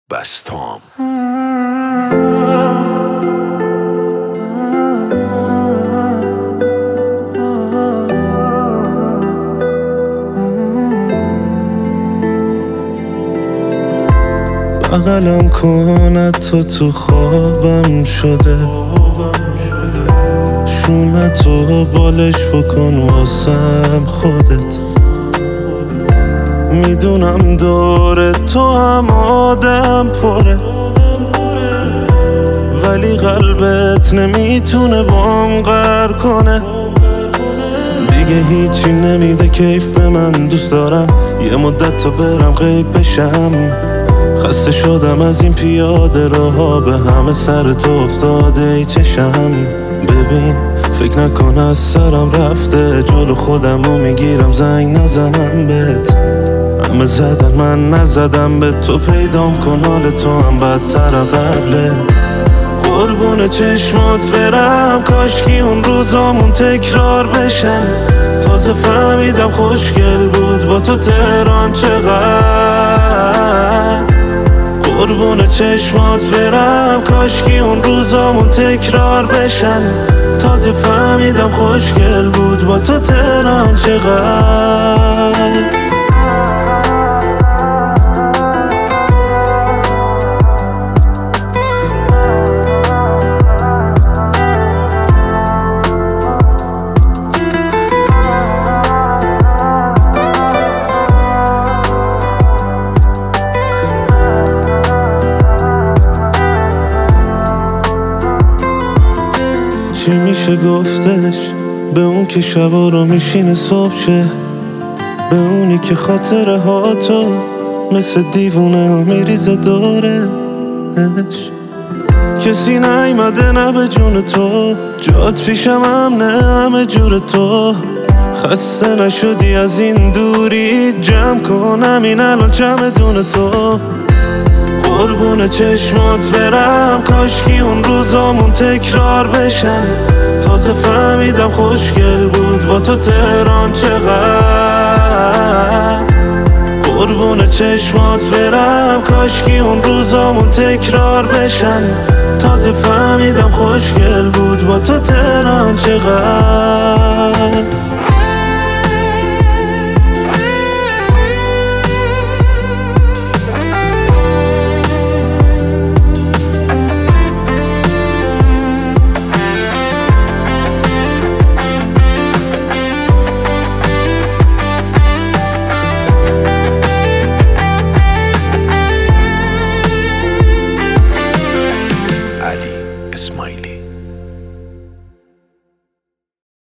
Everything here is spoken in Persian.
بستام. بغلم کن تو خوابم شده، شونتو بالش بکن واسم خودت. میدونم دور تو هم آدم پره، ولی قلبت نمیتونه بام قهر کنه. دیگه هیچی نمیده کیف به من، دوست دارم یه مدت تا برم غیب بشم. خسته شدم از این پیاده راها، به همه سر تو افتاده ای چشم. ببین فکر نکن از سرم رفته، جلو خودمو میگیرم زنگ نزنم بهت. همه زدن من نزدم به تو، پیدام کن حال تو هم بدتر قبله. قربون چشمات برم، کاشکی اون روزامون تکرار بشن. تازه فهمیدم خوشگل بود با تو تهران چقدر. قربون چشمات برم، کاشکی اون روزامون تکرار بشن. تازه فهمیدم خوشگل بود با تو تهران چقدر. چی میشه گفتش به اون که شبا رو میشینه صبح شه، به اونی که خاطره ها تو مثل دیوونه ها میریزه دورش. کسی نیمده نه به جون تو، جات پیشم امنه همه جور تو. خسته نشدی از این دوری، جمع کن همین الان چمدون تو. قربون چشمات برم، کاشکی اون روزامون تکرار بشن. تازه فهمیدم خوشگل بود با تو تهران چقدر. قربون چشمات برم، کاشکی اون روزامون تکرار بشن. تازه فهمیدم خوشگل بود با تو تهران چقدر.